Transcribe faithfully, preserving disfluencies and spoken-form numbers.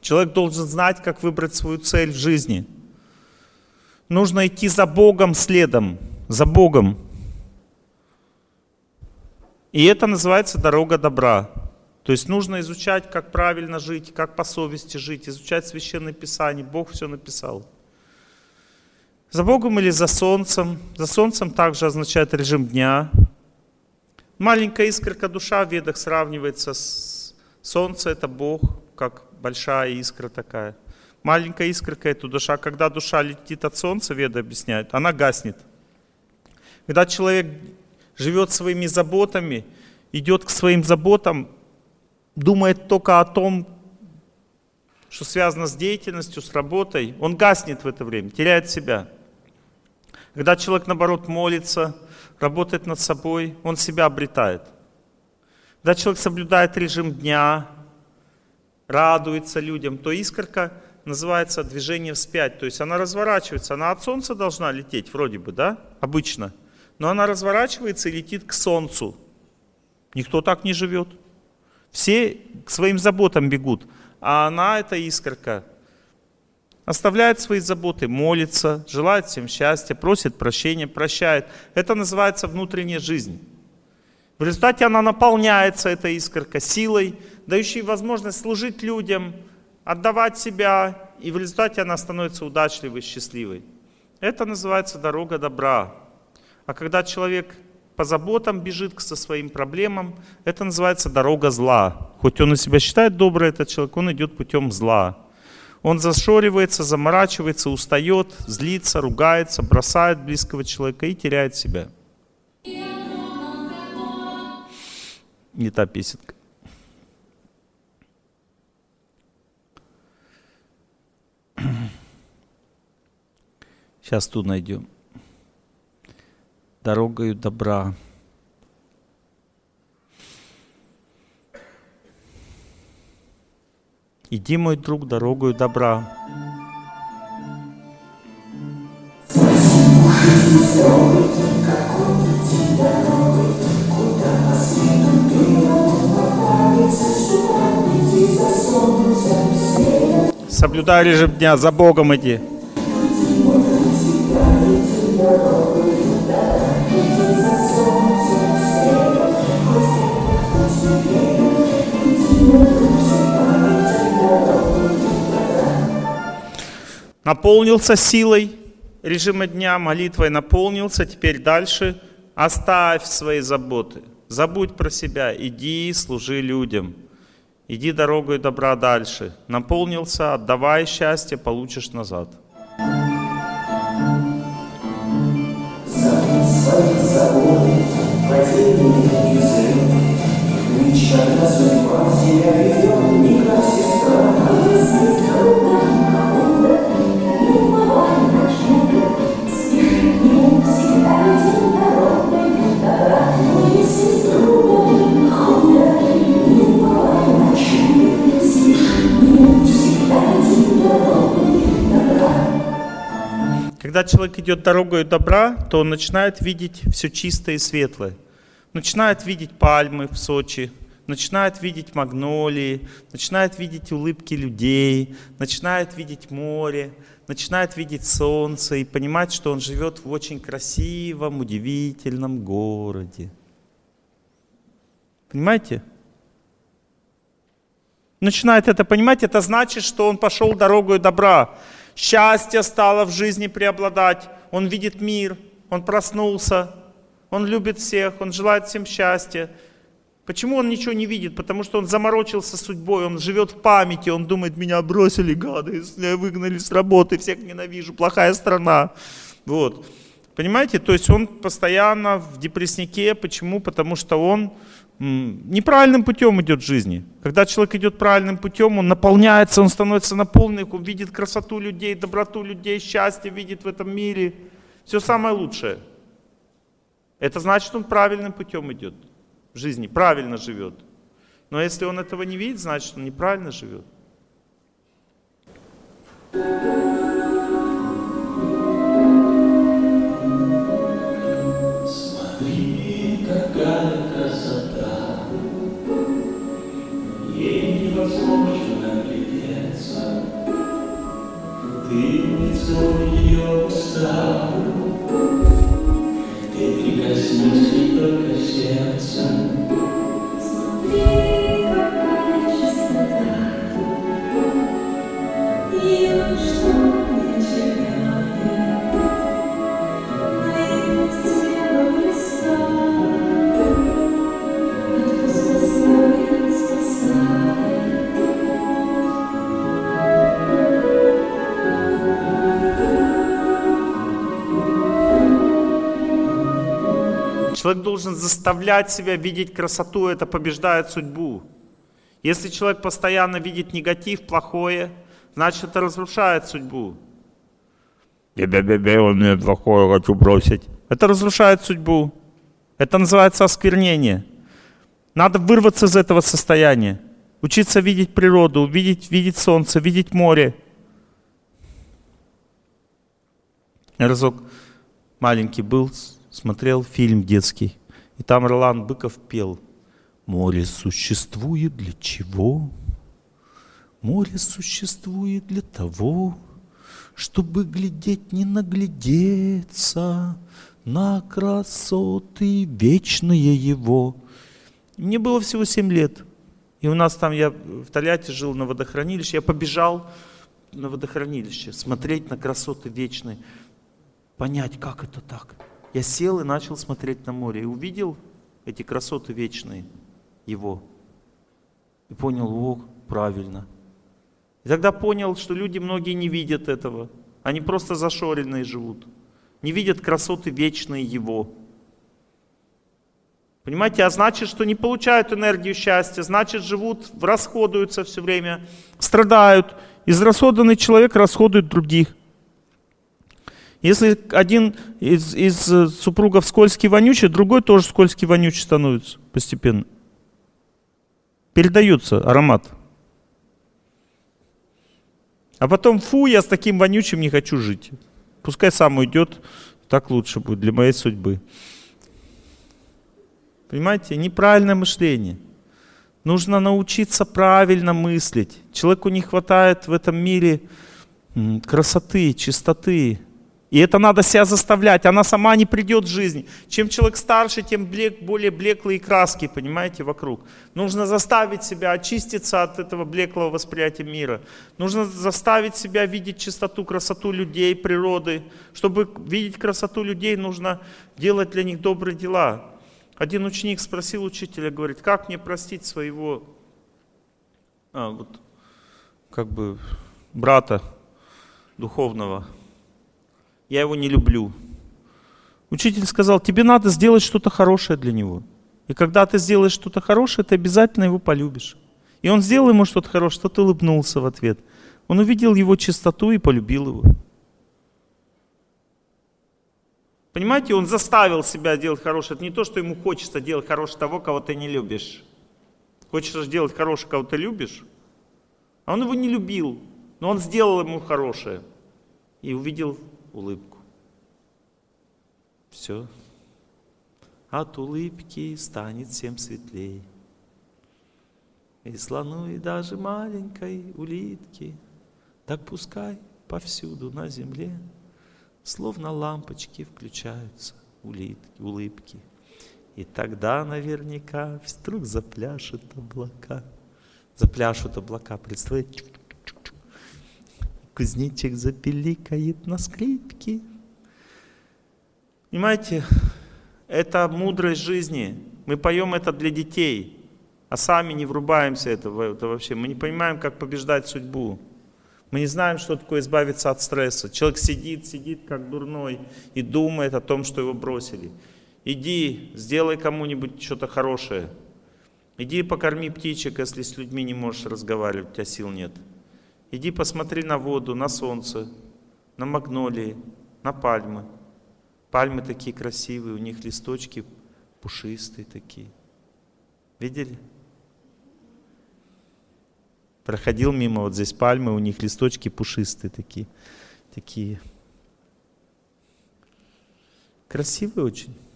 Человек должен знать, как выбрать свою цель в жизни. Нужно идти за Богом следом, за Богом. И это называется дорога добра. То есть нужно изучать, как правильно жить, как по совести жить, изучать Священное Писание. Бог все написал. За Богом или за солнцем. За солнцем также означает режим дня. Маленькая искорка душа в ведах сравнивается с солнцем, это Бог, как большая искра такая. Маленькая искорка — это душа. Когда душа летит от солнца, веды объясняют, она гаснет. Когда человек живет своими заботами, идет к своим заботам, думает только о том, что связано с деятельностью, с работой, он гаснет в это время, теряет себя. Когда человек, наоборот, молится, работает над собой, он себя обретает. Когда человек соблюдает режим дня, радуется людям, то искорка называется движение вспять. То есть она разворачивается, она от солнца должна лететь вроде бы, да, обычно. Но она разворачивается и летит к солнцу. Никто так не живет. Все к своим заботам бегут. А она, эта искорка, оставляет свои заботы, молится, желает всем счастья, просит прощения, прощает. Это называется внутренняя жизнь. В результате она наполняется, эта искорка, силой, дающей возможность служить людям, отдавать себя, и в результате она становится удачливой, счастливой. Это называется дорога добра. А когда человек по заботам бежит со своим проблемам, это называется дорога зла. Хоть он и себя считает добрый, этот человек, он идет путем зла. Он зашоривается, заморачивается, устает, злится, ругается, бросает близкого человека и теряет себя. Не та песенка. Сейчас ту найдем. Дорогою добра. Иди, мой друг, дорогою добра. Соблюдай режим дня, за Богом иди. Наполнился силой режима дня, молитвой наполнился, теперь дальше оставь свои заботы, забудь про себя, иди служи людям, иди дорогой добра дальше. Наполнился, отдавай счастье, получишь назад. Забудь свои заботы, потерянные язык, ключ, когда судьба тебя ведет, не как сестра, а если трудно. Когда человек идет дорогой добра, то он начинает видеть все чистое и светлое. Начинает видеть пальмы в Сочи, начинает видеть магнолии, начинает видеть улыбки людей, начинает видеть море, начинает видеть солнце и понимать, что он живет в очень красивом, удивительном городе. Понимаете? Начинает это понимать, это значит, что он пошел дорогой добра. Счастье стало в жизни преобладать, он видит мир, он проснулся, он любит всех, он желает всем счастья. Почему он ничего не видит? Потому что он заморочился судьбой, он живет в памяти, он думает, меня бросили гады, выгнали с работы, всех ненавижу, плохая страна. Вот. Понимаете? То есть он постоянно в депрессняке. Почему? Потому что он м, неправильным путем идет в жизни. Когда человек идет правильным путем, он наполняется, он становится наполненным, он видит красоту людей, доброту людей, счастье видит в этом мире. Все самое лучшее. Это значит, он правильным путем идет в жизни, правильно живет. Но если он этого не видит, значит, он неправильно живет. Смотри, какая красота, ей невозможно наглядеться. Дымится в ее устах. Ты прикоснись ей только сердцем. Смотри, какая чистота, ее ничто не теряет, наивность его Христа от пустословия спасает. Человек должен заставлять себя видеть красоту, это побеждает судьбу. Если человек постоянно видит негатив, плохое, значит это разрушает судьбу. Бе-бе-бе, он мне плохое, хочу бросить. Это разрушает судьбу. Это называется осквернение. Надо вырваться из этого состояния. Учиться видеть природу, видеть, видеть солнце, видеть море. Я разок маленький был, смотрел фильм детский, и там Ролан Быков пел: «Море существует для чего? Море существует для того, чтобы глядеть, не наглядеться на красоты вечные его». Мне было всего семь лет, и у нас там, я в Тольятти жил на водохранилище, я побежал на водохранилище смотреть на красоты вечные, понять, как это так. Я сел и начал смотреть на море, и увидел эти красоты вечные его. И понял: о, правильно. И тогда понял, что люди многие не видят этого. Они просто зашоренные живут. Не видят красоты вечные его. Понимаете, а значит, что не получают энергию счастья, значит, живут, расходуются все время, страдают. Израсходованный человек расходует других. Если один из, из супругов скользкий, вонючий, другой тоже скользкий, вонючий становится постепенно. Передается аромат. А потом: фу, я с таким вонючим не хочу жить. Пускай сам уйдет, так лучше будет для моей судьбы. Понимаете, неправильное мышление. Нужно научиться правильно мыслить. Человеку не хватает в этом мире красоты, чистоты. И это надо себя заставлять, она сама не придет в жизнь. Чем человек старше, тем блек, более блеклые краски, понимаете, вокруг. Нужно заставить себя очиститься от этого блеклого восприятия мира. Нужно заставить себя видеть чистоту, красоту людей, природы. Чтобы видеть красоту людей, нужно делать для них добрые дела. Один ученик спросил учителя, говорит: как мне простить своего а, вот, как бы брата духовного? Я его не люблю. Учитель сказал: тебе надо сделать что-то хорошее для него. И когда ты сделаешь что-то хорошее, ты обязательно его полюбишь. И он сделал ему что-то хорошее, тот улыбнулся в ответ. Он увидел его чистоту и полюбил его. Понимаете, он заставил себя делать хорошее. Это не то, что ему хочется делать хорошее того, кого ты не любишь. Хочешь делать хорошее, кого ты любишь? А он его не любил, но он сделал ему хорошее. И увидел улыбку. Все. От улыбки станет всем светлей. И слону, и даже маленькой улитке, так пускай повсюду на земле, словно лампочки включаются улитки, улыбки. И тогда наверняка вдруг запляшут облака. Запляшут облака, представляете? Кузнечик запеликает на скрипке. Понимаете, это мудрость жизни. Мы поем это для детей, а сами не врубаемся это, это вообще. Мы не понимаем, как побеждать судьбу. Мы не знаем, что такое избавиться от стресса. Человек сидит, сидит как дурной и думает о том, что его бросили. Иди, сделай кому-нибудь что-то хорошее. Иди покорми птичек, если с людьми не можешь разговаривать, у тебя сил нет. Иди посмотри на воду, на солнце, на магнолии, на пальмы. Пальмы такие красивые, у них листочки пушистые такие. Видели? Проходил мимо, вот здесь пальмы, у них листочки пушистые такие. такие. Красивые очень.